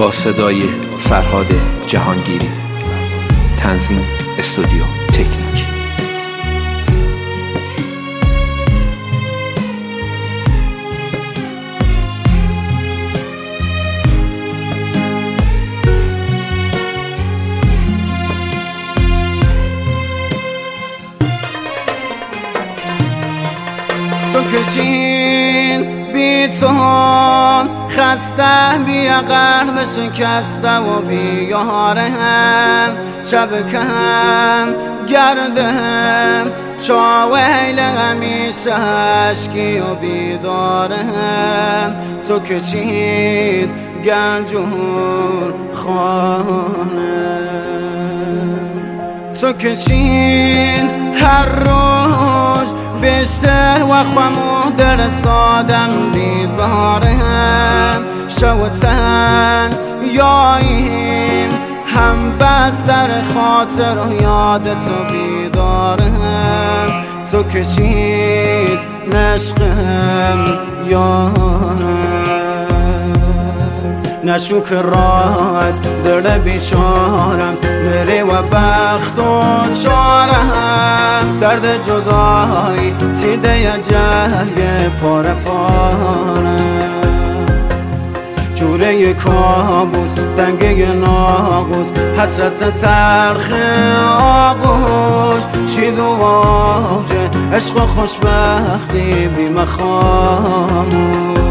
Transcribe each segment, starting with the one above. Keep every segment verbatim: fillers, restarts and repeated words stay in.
با صدای فرهاد جهانگیری. تنظیم استودیو تکنیک. تو کچین بی تو خسته بیا قلب شکسته و بیاره هم چبکم گردم چاویل همیشه عشقی و بیداره هم تو کچین گرجور خانه تو کچین هر روز بیشتر و خمو در سادم بیزارم شوتن یاییم هم بستر خاطر و یاد تو بیدارم تو کشید نشقم یارم نشو که راحت در بیچارم میری و بخت و چارم درد جدایی چیده یا جرگ پاره پارم جوره کابوس دنگه ناقوس حسرت تلخ آغوش شید و واجه عشق و خوشبختی بی مخاموش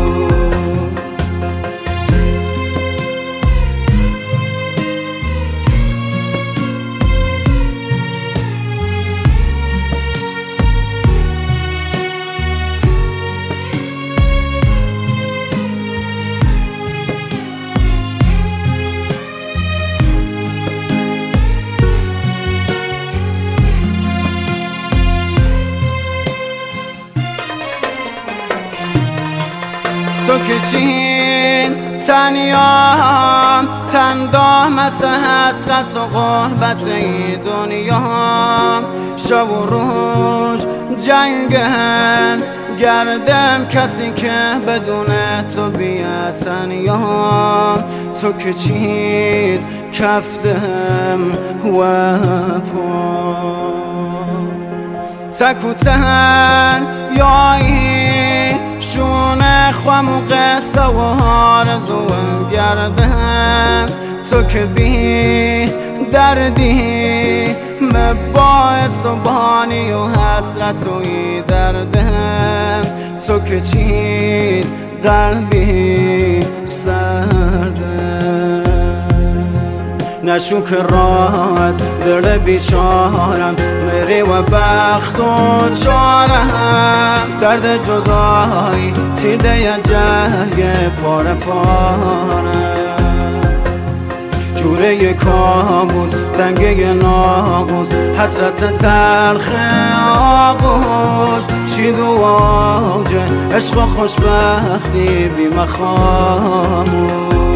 تو کچین تنیام تندام از حسرت و غربت ای دنیام شب و روز جنگن گردم کسی که بدون تو بیا تنیام تو کچین کفتم و پا تکوتن یایی شونه خوام و قصه و آرزوم گردم تو که بی دردی مباعث و بانی و حسرت و ای دردم تو که چین قلبی سردم نشو که راحت در بیچارم میری و بخت و چارم درد جدایی تیرده یا جرگ پاره پارم جوره کابوس دنگه ناقوس حسرت تلخ آغوش شید و واجه عشق و خوشبختی بی مخاموش